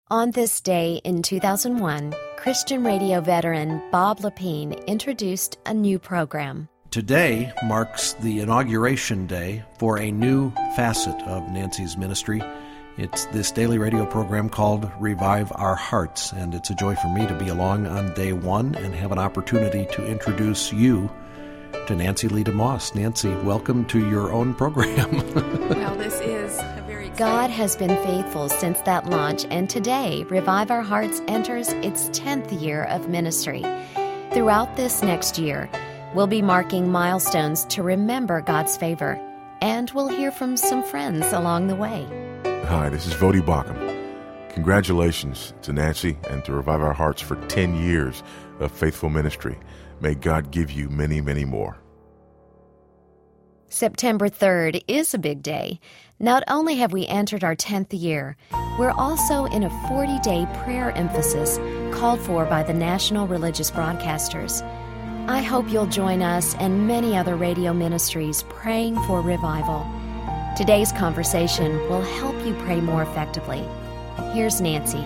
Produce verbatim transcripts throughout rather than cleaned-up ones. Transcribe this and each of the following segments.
On this day in two thousand one, Christian radio veteran Bob Lepine introduced a new program. Today marks the inauguration day for a new facet of Nancy's ministry. It's this daily radio program called Revive Our Hearts, and it's a joy for me to be along on day one and have an opportunity to introduce you to Nancy Lee DeMoss. Nancy, welcome to your own program. Well, this is a very exciting... God has been faithful since that launch, and today, Revive Our Hearts enters its tenth year of ministry. Throughout this next year, we'll be marking milestones to remember God's favor, and we'll hear from some friends along the way. Hi, this is Vody Baucom. Congratulations to Nancy and to Revive Our Hearts for ten years of faithful ministry. May God give you many, many more. September third is a big day. Not only have we entered our tenth year, we're also in a forty-day prayer emphasis called for by the National Religious Broadcasters. I hope you'll join us and many other radio ministries praying for revival. Today's conversation will help you pray more effectively. Here's Nancy.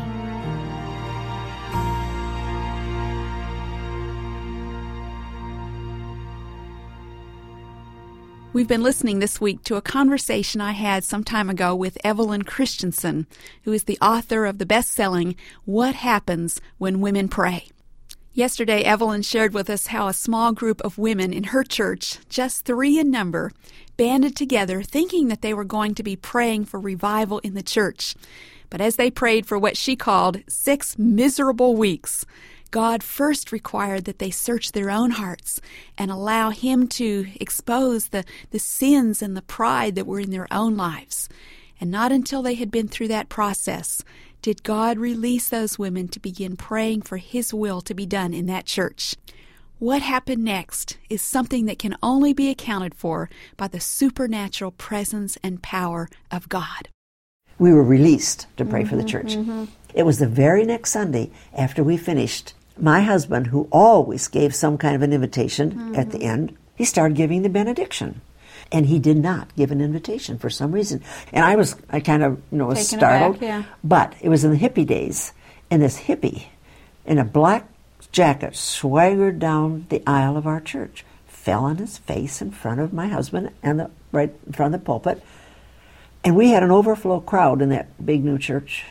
We've been listening this week to a conversation I had some time ago with Evelyn Christensen, who is the author of the best-selling What Happens When Women Pray. Yesterday, Evelyn shared with us how a small group of women in her church, just three in number, banded together thinking that they were going to be praying for revival in the church. But as they prayed for what she called six miserable weeks, God first required that they search their own hearts and allow Him to expose the, the sins and the pride that were in their own lives. And not until they had been through that process did God release those women to begin praying for His will to be done in that church. What happened next is something that can only be accounted for by the supernatural presence and power of God. We were released to pray mm-hmm, for the church. Mm-hmm. It was the very next Sunday after we finished. My husband, who always gave some kind of an invitation mm-hmm. at the end, he started giving the benediction. And he did not give an invitation for some reason. And I was, I kind of, you know, was Taken startled. aback, yeah. But it was in the hippie days. And this hippie in a black jacket swaggered down the aisle of our church, fell on his face in front of my husband and the, right in front of the pulpit. And we had an overflow crowd in that big new church.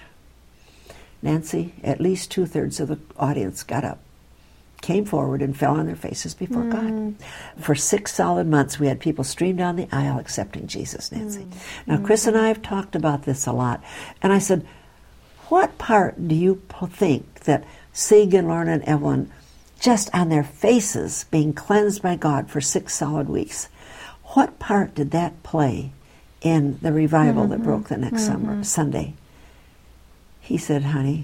Nancy, at least two-thirds of the audience got up, came forward and fell on their faces before mm. God. For six solid months, we had people stream down the aisle accepting Jesus, Nancy. Mm. Now, Chris and I have talked about this a lot. And I said, what part do you think that Sig and Lorna and Evelyn, just on their faces being cleansed by God for six solid weeks, what part did that play in the revival mm-hmm. that broke the next mm-hmm. summer, Sunday? He said, honey,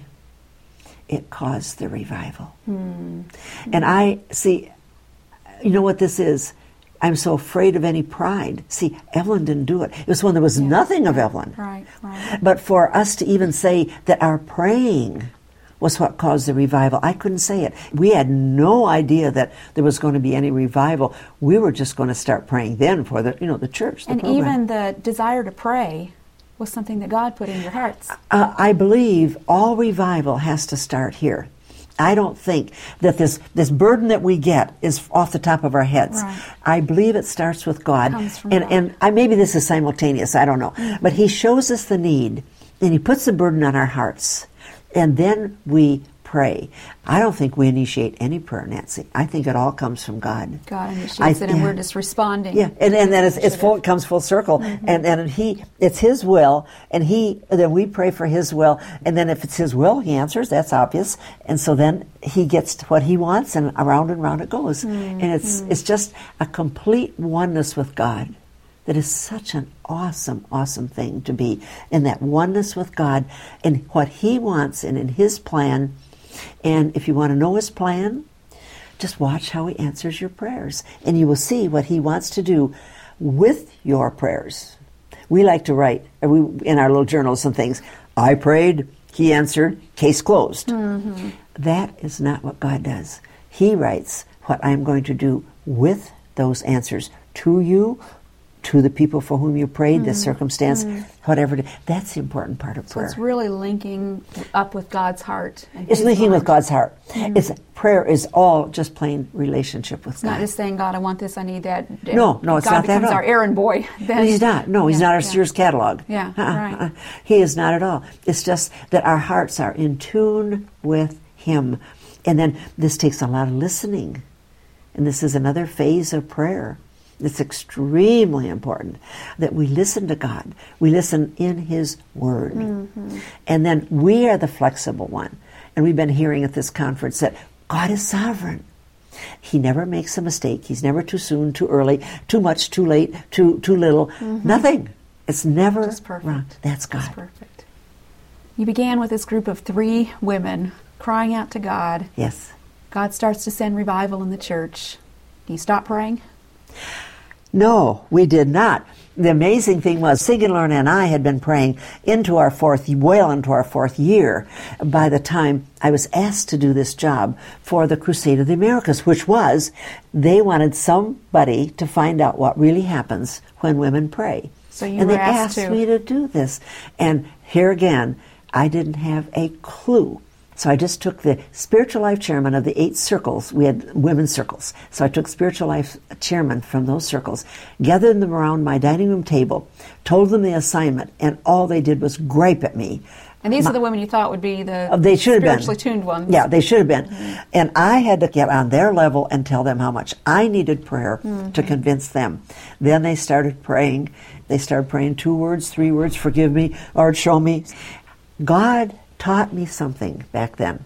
it caused the revival. Mm. And I, see, you know what this is? I'm so afraid of any pride. See, Evelyn didn't do it. It was when there was yeah. nothing of Evelyn. Right, right. But for us to even say that our praying was what caused the revival, I couldn't say it. We had no idea that there was going to be any revival. We were just going to start praying then for the, you know, the church, the and program. Even the desire to pray was something that God put in your hearts. Uh, I believe all revival has to start here. I don't think that this, this burden that we get is off the top of our heads. Right. I believe it starts with God. It comes from and God. and I, maybe this is simultaneous, I don't know. Mm-hmm. But He shows us the need, and He puts the burden on our hearts. And then we pray. I don't think we initiate any prayer, Nancy. I think it all comes from God. God initiates I, it, and yeah. we're just responding. Yeah, and, and then it's, it's full, it comes full circle, mm-hmm. and and He, it's His will, and He, then we pray for His will, and then if it's His will, He answers. That's obvious, and so then He gets what He wants, and around and around it goes, mm-hmm. and it's it's just a complete oneness with God. That is such an awesome, awesome thing to be in that oneness with God and what He wants and in His plan. And if you want to know His plan, just watch how He answers your prayers. And you will see what He wants to do with your prayers. We like to write we, in our little journals some things. I prayed, He answered, case closed. Mm-hmm. That is not what God does. He writes what I'm going to do with those answers to you, to the people for whom you prayed, Mm-hmm. the circumstance, Mm-hmm. whatever. it is. That's the important part of So prayer. it's really linking up with God's heart. And It's His linking with heart. God's heart. It's prayer is all just plain relationship with It's God. not just saying, God, I want this, I need that. No, no, it's God not that at becomes all. our errand boy. Then, He's not. No, he's Yeah, not our yeah. Sears catalog. Yeah, Uh-uh, right. uh-uh. He is not at all. It's just that our hearts are in tune with Him. And then this takes a lot of listening. And this is another phase of prayer. It's extremely important that we listen to God. We listen in His Word. Mm-hmm. And then we are the flexible one. And we've been hearing at this conference that God is sovereign. He never makes a mistake. He's never too soon, too early, too much, too late, too too little. Nothing. It's never Just perfect. wrong. That's God. That's perfect. You began with this group of three women crying out to God. Yes. God starts to send revival in the church. Do you stop praying? No, we did not. The amazing thing was, Sigyn, Lorna, and I had been praying into our fourth, well into our fourth year by the time I was asked to do this job for the Crusade of the Americas, which was, they wanted somebody to find out what really happens when women pray. So you and were they asked asked to. me to do this. And here again, I didn't have a clue. So I just took the spiritual life chairman of the eight circles. We had women's circles. So I took spiritual life chairman from those circles, gathered them around my dining room table, told them the assignment, and all they did was gripe at me. And these My- are the women you thought would be the Oh, they should have been. spiritually tuned ones. Yeah, they should have been. And I had to get on their level and tell them how much I needed prayer to convince them. Then they started praying. They started praying two words, three words, forgive me, Lord, show me. God taught me something back then.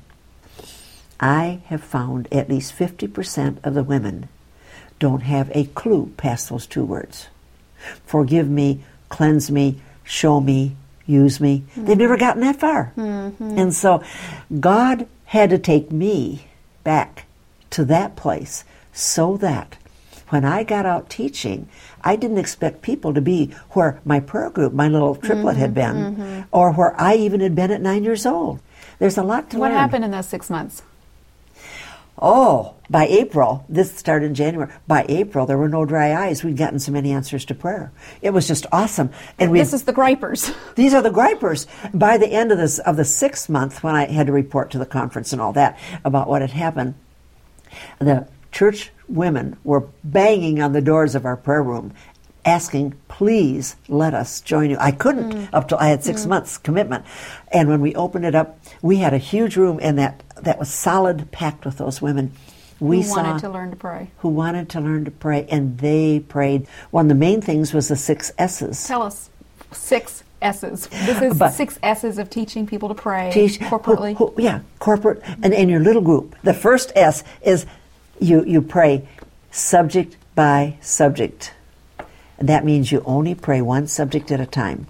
I have found at least fifty percent of the women don't have a clue past those two words. Forgive me, cleanse me, show me, use me. Mm-hmm. They've never gotten that far. Mm-hmm. And so God had to take me back to that place so that when I got out teaching, I didn't expect people to be where my prayer group, my little triplet Mm-hmm, had been, mm-hmm. or where I even had been at nine years old. There's a lot to What learn. happened in those six months? Oh, by April, this started in January, by April there were no dry eyes. We'd gotten so many answers to prayer. It was just awesome. And we This is the gripers. These are the gripers. By the end of this of the sixth month, when I had to report to the conference and all that about what had happened, the church women were banging on the doors of our prayer room, asking, please let us join you. I couldn't mm. up till I had six mm. months commitment. And when we opened it up, we had a huge room, and that, that was solid, packed with those women. We who saw, wanted to learn to pray. Who wanted to learn to pray, and they prayed. One of the main things was the six S's. Tell us. Six S's. This is But six S's of teaching people to pray teach, corporately. Who, who, yeah, corporate, and in your little group. The first S is you, you pray subject by subject. That means you only pray one subject at a time.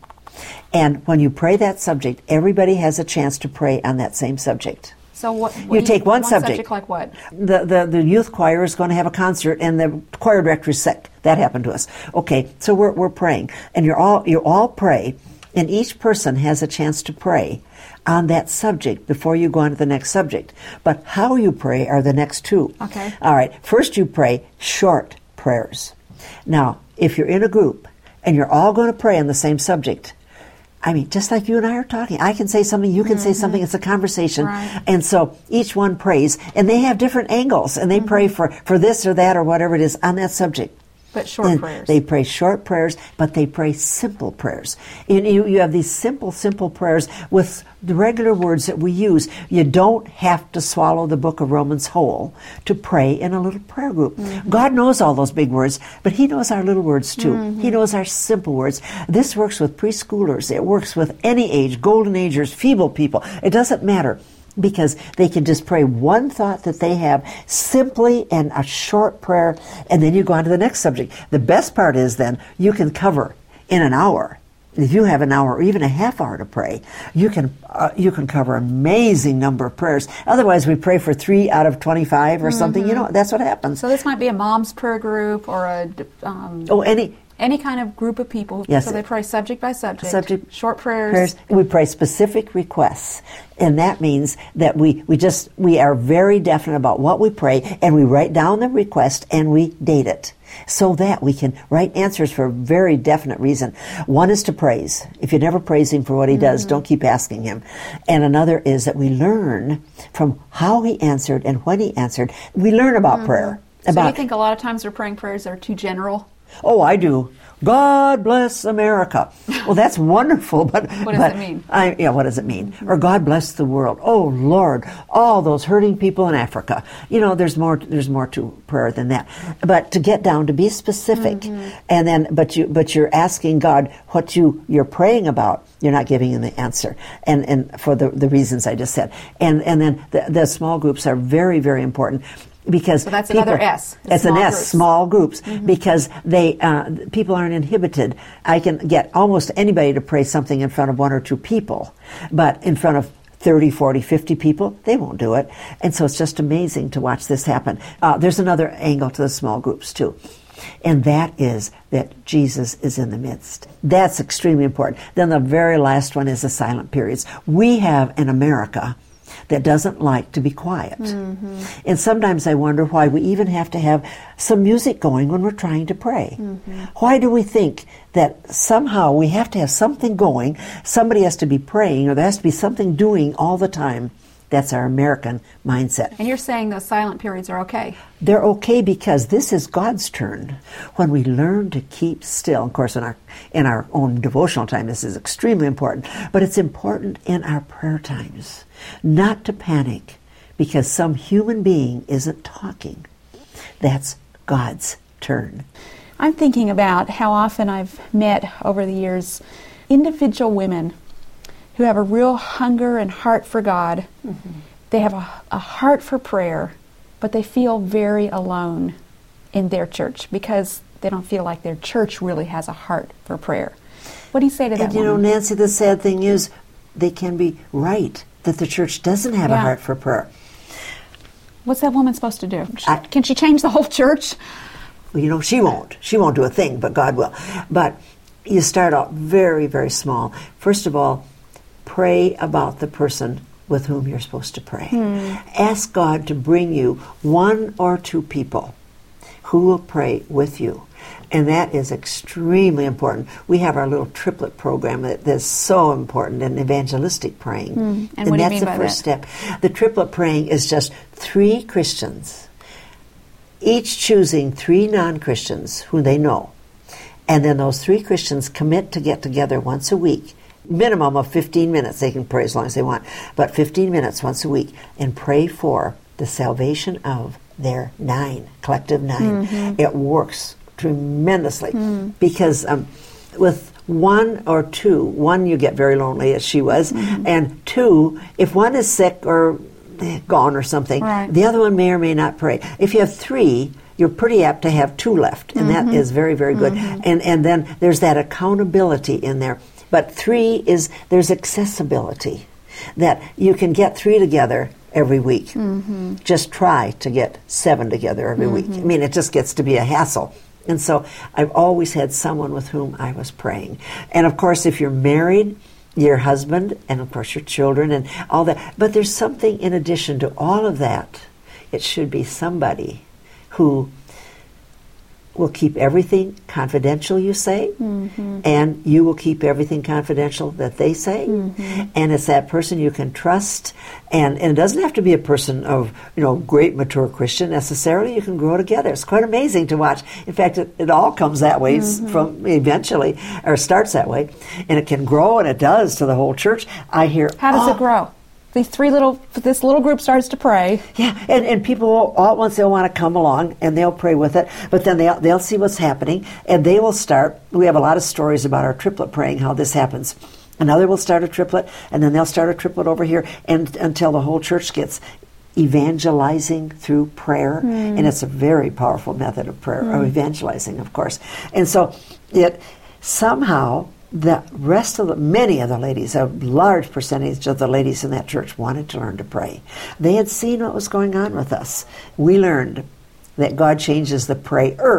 And when you pray that subject, everybody has a chance to pray on that same subject. So what? what You take one, one subject. subject like what? The, the the youth choir is going to have a concert, and the choir director is sick. That happened to us. Okay, so we're we're praying, and you're all you all pray, and each person has a chance to pray on that subject before you go on to the next subject. But how you pray are the next two. Okay. All right. First, you pray short prayers. Now, if you're in a group and you're all going to pray on the same subject, I mean, just like you and I are talking, I can say something, you can mm-hmm. say something, it's a conversation. Right. And so each one prays, and they have different angles, and they mm-hmm. pray for, for this or that or whatever it is on that subject. But short and prayers. They pray short prayers, but they pray simple prayers. You, you, you have these simple, simple prayers with the regular words that we use. You don't have to swallow the book of Romans whole to pray in a little prayer group. Mm-hmm. God knows all those big words, but He knows our little words too. Mm-hmm. He knows our simple words. This works with preschoolers. It works with any age, golden agers, feeble people. It doesn't matter, because they can just pray one thought that they have simply and a short prayer, and then you go on to the next subject. The best part is then you can cover in an hour. If you have an hour or even a half hour to pray, you can uh, you can cover an amazing number of prayers. Otherwise, we pray for three out of twenty-five or mm-hmm. something. You know, that's what happens. So this might be a mom's prayer group or a... Um, oh, any... Any kind of group of people. Yes. So they pray subject by subject. Subject. Short prayers. prayers. We pray specific requests. And that means that we, we just, we are very definite about what we pray, and we write down the request and we date it so that we can write answers for a very definite reason. One is to praise. If you never praise Him for what He mm-hmm. does, don't keep asking Him. And another is that we learn from how He answered and when He answered. We learn about mm-hmm. prayer. So about, you think a lot of times we're praying prayers that are too general? Oh, I do. God bless America. Well, that's wonderful, but what does but it mean? I, yeah, what does it mean? Mm-hmm. Or God bless the world. Oh Lord, all those hurting people in Africa. You know, there's more. There's more to prayer than that. But to get down to be specific, mm-hmm. and then but you but you're asking God what you you're praying about. You're not giving Him the answer, and and for the the reasons I just said. And and then the, the small groups are very very important. Because so that's people, another S. It's an S, groups. small groups, mm-hmm. because they uh, people aren't inhibited. I can get almost anybody to pray something in front of one or two people, but in front of thirty, forty, fifty people, they won't do it. And so it's just amazing to watch this happen. Uh, there's another angle to the small groups, too. And that is that Jesus is in the midst. That's extremely important. Then the very last one is the silent periods. We have in America that doesn't like to be quiet. Mm-hmm. And sometimes I wonder why we even have to have some music going when we're trying to pray. Mm-hmm. Why do we think that somehow we have to have something going, somebody has to be praying, or there has to be something doing all the time? That's our American mindset. And you're saying those silent periods are okay? They're okay because this is God's turn. When we learn to keep still, of course in our in our own devotional time this is extremely important, but it's important in our prayer times. Not to panic because some human being isn't talking. That's God's turn. I'm thinking about how often I've met over the years individual women who have a real hunger and heart for God. Mm-hmm. They have a, a heart for prayer, but they feel very alone in their church because they don't feel like their church really has a heart for prayer. What do you say to that? And you woman? know, Nancy, the sad thing is they can be right that the church doesn't have yeah. a heart for prayer. What's that woman supposed to do? I, can she change the whole church? Well, you know, she won't. She won't do a thing, but God will. But you start out very, very small. First of all, pray about the person with whom you're supposed to pray. Hmm. Ask God to bring you one or two people who will pray with you. And that is extremely important. We have our little triplet program that is so important in evangelistic praying. Hmm. And, and what that's do you mean the by first that? step. The triplet praying is just three Christians, each choosing three non-Christians who they know. And then those three Christians commit to get together once a week, minimum of fifteen minutes. They can pray as long as they want, but fifteen minutes once a week, and pray for the salvation of their nine, collective nine. Mm-hmm. It works tremendously mm. because um, with one or two, one you get very lonely, as she was, mm-hmm. and two, if one is sick or gone or something, right. the other one may or may not pray. If you have three, you're pretty apt to have two left, and mm-hmm. that is very, very good. Mm-hmm. And and then there's that accountability in there. But three is, there's accessibility, that you can get three together every week. Mm-hmm. Just try to get seven together every mm-hmm. week. I mean, it just gets to be a hassle. And so I've always had someone with whom I was praying. And of course, if you're married, your husband, and of course your children and all that. But there's something in addition to all of that. It should be somebody who will keep everything confidential, you say, mm-hmm. and you will keep everything confidential that they say, mm-hmm. and it's that person you can trust, and, and it doesn't have to be a person of, you know, great mature Christian necessarily. You can grow together. It's quite amazing to watch. In fact, it, it all comes that way mm-hmm. from eventually, or starts that way, and it can grow, and it does to the whole church. I hear, how does oh, it grow? These three little, this little group starts to pray. Yeah, and, and people will, all at once they'll want to come along and they'll pray with it, but then they'll, they'll see what's happening and they will start. We have a lot of stories about our triplet praying, how this happens. Another will start a triplet, and then they'll start a triplet over here, and until the whole church gets evangelizing through prayer, mm. and it's a very powerful method of prayer, mm. of evangelizing, of course. And so it somehow, the rest of the, many of the ladies, a large percentage of the ladies in that church wanted to learn to pray. They had seen what was going on with us. We learned that God changes the prayer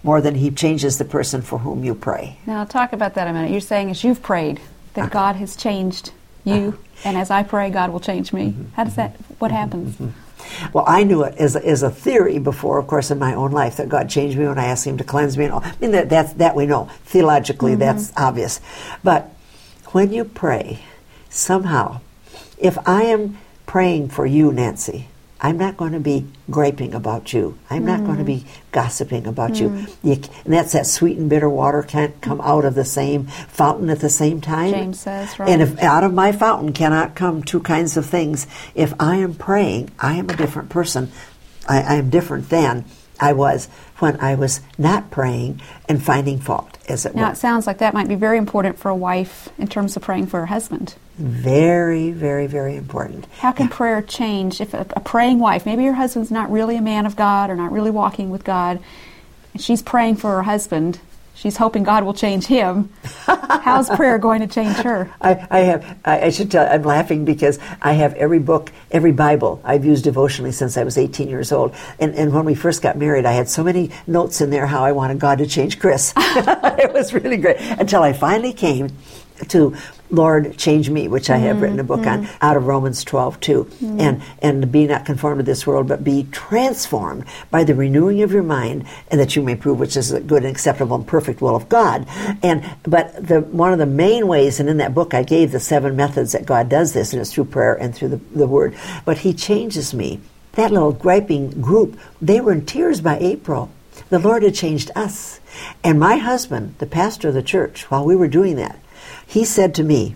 more than he changes the person for whom you pray. Now, talk about that a minute. You're saying as you've prayed that Uh-huh. God has changed you, Uh-huh. and as I pray, God will change me. Mm-hmm. How does that, what happens? Mm-hmm. Well, I knew it as a, as a theory before, of course, in my own life, that God changed me when I asked him to cleanse me. And all. I mean, that, that's, that we know. Theologically, mm-hmm. that's obvious. But when you pray, somehow, if I am praying for you, Nancy, I'm not going to be griping about you. I'm mm. not going to be gossiping about mm. you. you. And that's that sweet and bitter water can't come out of the same fountain at the same time. James says, right. And if out of my fountain cannot come two kinds of things, if I am praying, I am a different person. I, I am different than I was when I was not praying and finding fault, as it were. Now, it sounds like that might be very important for a wife in terms of praying for her husband. Very, very, very important. How can prayer change if a, a praying wife, maybe her husband's not really a man of God or not really walking with God, and she's praying for her husband, she's hoping God will change him. How's prayer going to change her? I, I have. I, I should tell. I'm laughing because I have every book, every Bible I've used devotionally since I was eighteen years old. And and when we first got married, I had so many notes in there how I wanted God to change Chris. It was really great until I finally came to Lord, Change Me, which I have mm, written a book mm. on, out of Romans twelve two. Mm. And, and be not conformed to this world, but be transformed by the renewing of your mind, and that you may prove which is the good and acceptable and perfect will of God. And But the one of the main ways, and in that book I gave the seven methods that God does this, and it's through prayer and through the, the Word. But He changes me. That little griping group, they were in tears by April. The Lord had changed us. And my husband, the pastor of the church, while we were doing that, he said to me,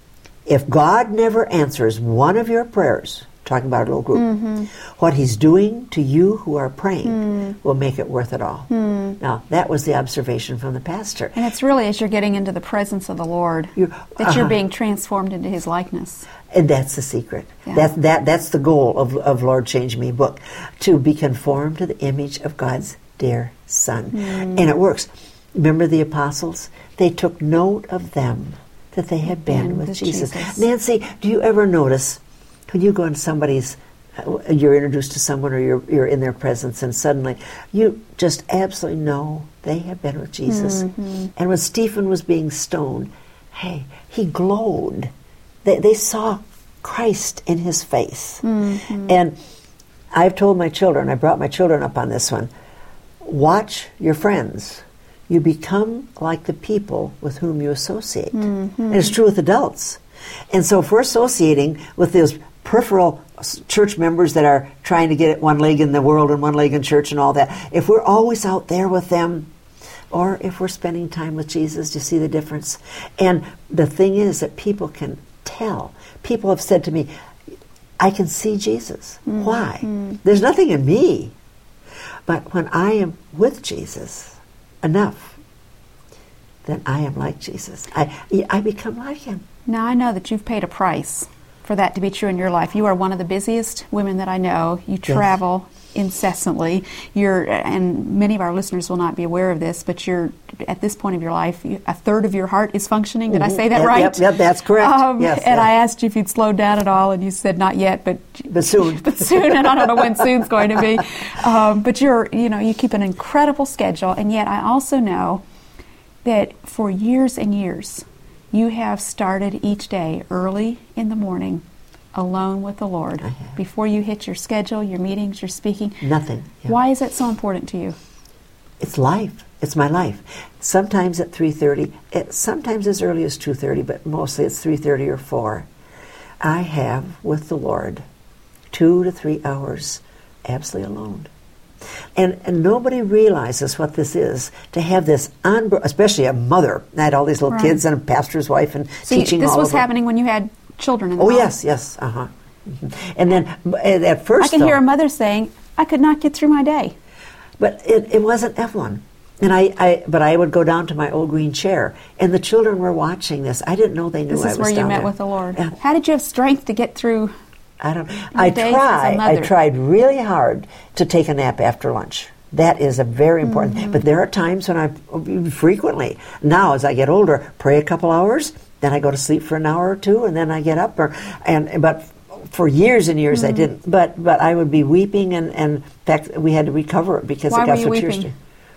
if God never answers one of your prayers, talking about a little group, mm-hmm. what He's doing to you who are praying mm. will make it worth it all. Mm. Now, that was the observation from the pastor. And it's really as you're getting into the presence of the Lord you're, that uh-huh. you're being transformed into His likeness. And that's the secret. Yeah. That, that, that's the goal of, of Lord Change Me book, to be conformed to the image of God's dear Son. Mm. And it works. Remember the apostles? They took note of them, that they had been and with Jesus. Jesus. Nancy, do you ever notice when you go into somebody's, uh, you're introduced to someone or you're, you're in their presence and suddenly you just absolutely know they have been with Jesus. Mm-hmm. And when Stephen was being stoned, hey, he glowed. They, they saw Christ in his face. Mm-hmm. And I've told my children, I brought my children up on this one, watch your friends. You become like the people with whom you associate. Mm-hmm. And it's true with adults. And so if we're associating with those peripheral church members that are trying to get one leg in the world and one leg in church and all that, if we're always out there with them, or if we're spending time with Jesus, do you see the difference? And the thing is that people can tell. People have said to me, I can see Jesus. Mm-hmm. Why? There's nothing in me. But when I am with Jesus enough, then I am like Jesus. I, I become like Him. Now, I know that you've paid a price for that to be true in your life. You are one of the busiest women that I know. You travel yes. incessantly. You're, and many of our listeners will not be aware of this, but you're, at this point of your life, you, a third of your heart is functioning. Did mm-hmm. I say that yep, right? Yep, yep, that's correct. Um, yes, and yes. I asked you if you'd slowed down at all, and you said not yet, but but soon. but soon, and I don't know when soon's going to be. Um, but you're, you know, you keep an incredible schedule, and yet I also know that for years and years, you have started each day early in the morning, alone with the Lord, before you hit your schedule, your meetings, your speaking. Nothing. Yeah. Why is that so important to you? It's life. It's my life. Sometimes at three thirty, it, sometimes as early as two thirty, but mostly it's three thirty or four. I have with the Lord two to three hours absolutely alone. And, and nobody realizes what this is, to have this, unbro- especially a mother. I had all these little right. kids and a pastor's wife and so teaching you, this all was over. happening when you had children in the Oh, home. yes, yes, uh-huh. Mm-hmm. And then at first, I can though, hear a mother saying, I could not get through my day. But it, it wasn't Evelyn. And I, I, but I would go down to my old green chair, and the children were watching this. I didn't know they knew I was down there. This is where you met there. with the Lord. Yeah. How did you have strength to get through? I don't. I tried. I tried really hard to take a nap after lunch. That is a very important. Mm-hmm. But there are times when I frequently now, as I get older, pray a couple hours, then I go to sleep for an hour or two, and then I get up. Or and but for years and years mm-hmm. I didn't. But but I would be weeping, and, and in fact we had to recover it because Why it got were you so weeping? tears.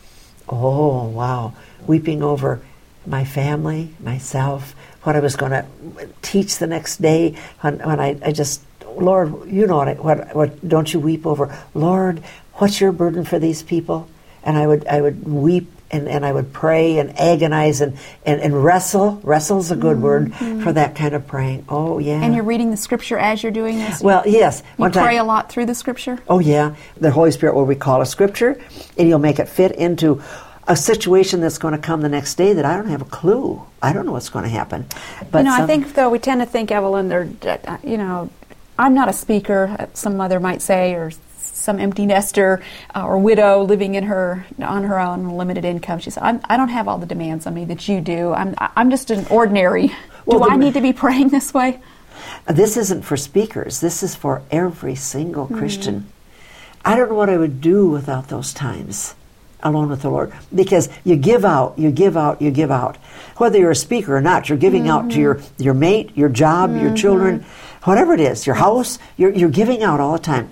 Oh, wow. Weeping over my family, myself, what I was going to teach the next day. When, when I, I just, Lord, you know what, I, what, what, don't you weep over? Lord, what's your burden for these people? And I would, I would weep and, and I would pray and agonize and, and, and wrestle. Wrestle's a good mm-hmm. word for that kind of praying. Oh, yeah. And you're reading the Scripture as you're doing this? Well, yes. You One pray time, a lot through the Scripture? Oh, yeah. The Holy Spirit will recall a Scripture, and He'll make it fit into a situation that's going to come the next day that I don't have a clue. I don't know what's going to happen. But you know, some, I think, though, we tend to think, Evelyn, they're, you know, I'm not a speaker, some mother might say, or some empty nester uh, or widow living in her on her own limited income. She said, I'm, I don't have all the demands on me that you do. I'm I'm just an ordinary. Well, do the, I need to be praying this way? This isn't for speakers. This is for every single Mm-hmm. Christian. I don't know what I would do without those times alone with the Lord, because you give out, you give out, you give out. Whether you're a speaker or not, you're giving mm-hmm. out to your, your mate, your job, mm-hmm. your children, whatever it is, your house, you're, you're giving out all the time.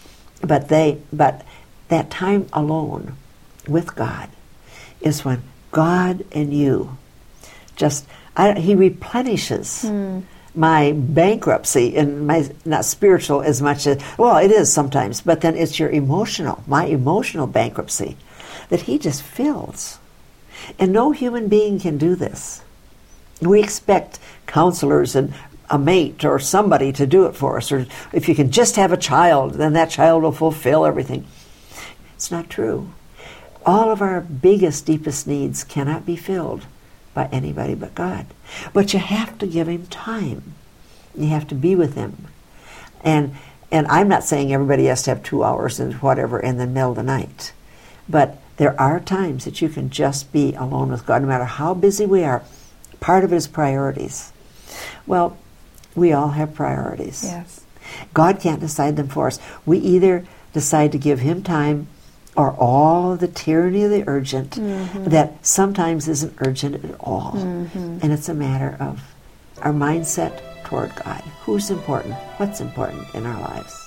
But they, but that time alone with God is when God and you just, I, He replenishes mm. my bankruptcy and my, not spiritual as much as, well, it is sometimes, but then it's your emotional, my emotional bankruptcy that He just fills. And no human being can do this. We expect counselors and a mate or somebody to do it for us, or if you can just have a child, then that child will fulfill everything. It's not true. All of our biggest, deepest needs cannot be filled by anybody but God. But you have to give Him time. You have to be with Him. And and I'm not saying everybody has to have two hours and whatever in the middle of the night. But there are times that you can just be alone with God, no matter how busy we are. Part of it is priorities. Well, we all have priorities. Yes. God can't decide them for us. We either decide to give Him time, or all of the tyranny of the urgent mm-hmm. that sometimes isn't urgent at all. Mm-hmm. And it's a matter of our mindset toward God. Who's important? What's important in our lives?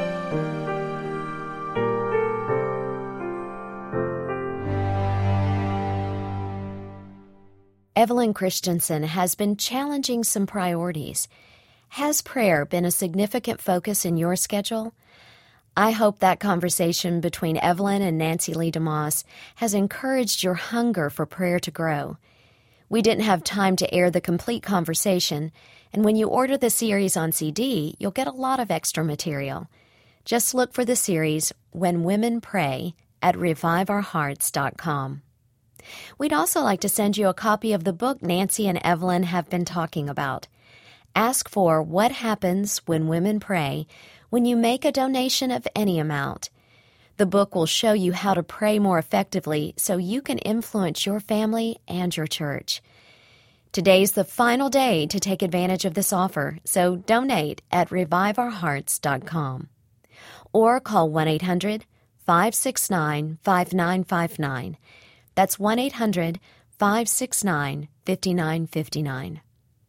Evelyn Christensen has been challenging some priorities. Has prayer been a significant focus in your schedule? I hope that conversation between Evelyn and Nancy Lee DeMoss has encouraged your hunger for prayer to grow. We didn't have time to air the complete conversation, and when you order the series on C D, you'll get a lot of extra material. Just look for the series When Women Pray at revive our hearts dot com. We'd also like to send you a copy of the book Nancy and Evelyn have been talking about. Ask for What Happens When Women Pray when you make a donation of any amount. The book will show you how to pray more effectively so you can influence your family and your church. Today's the final day to take advantage of this offer, so donate at revive our hearts dot com. Or call one eight hundred five six nine five nine five nine. That's one eight hundred five six nine five nine five nine.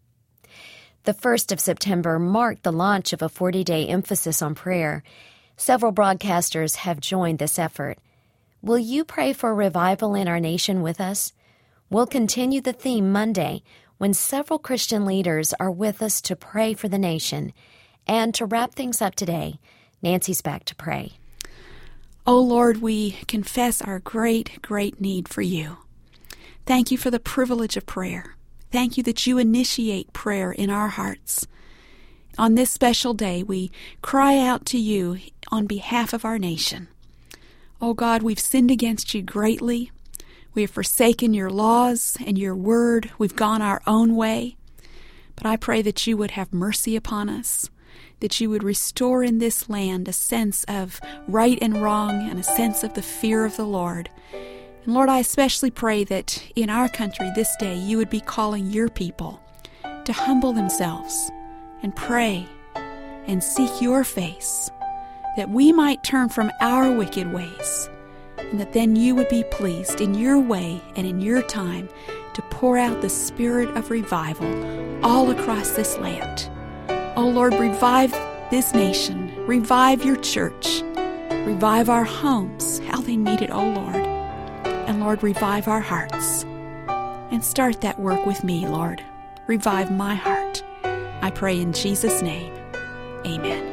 The first of September marked the launch of a forty-day emphasis on prayer. Several broadcasters have joined this effort. Will you pray for revival in our nation with us? We'll continue the theme Monday, when several Christian leaders are with us to pray for the nation. And to wrap things up today, Nancy's back to pray. Oh Lord, we confess our great, great need for you. Thank you for the privilege of prayer. Thank you that you initiate prayer in our hearts. On this special day, we cry out to you on behalf of our nation. Oh God, we've sinned against you greatly. We have forsaken your laws and your word. We've gone our own way. But I pray that you would have mercy upon us, that you would restore in this land a sense of right and wrong and a sense of the fear of the Lord. And Lord, I especially pray that in our country this day you would be calling your people to humble themselves and pray and seek your face, that we might turn from our wicked ways, and that then you would be pleased in your way and in your time to pour out the spirit of revival all across this land. Oh Lord, revive this nation, revive your church, revive our homes, how they need it, oh Lord. And Lord, revive our hearts. And start that work with me, Lord. Revive my heart. I pray in Jesus' name. Amen.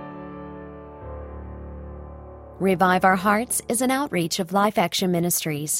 Revive Our Hearts is an outreach of Life Action Ministries.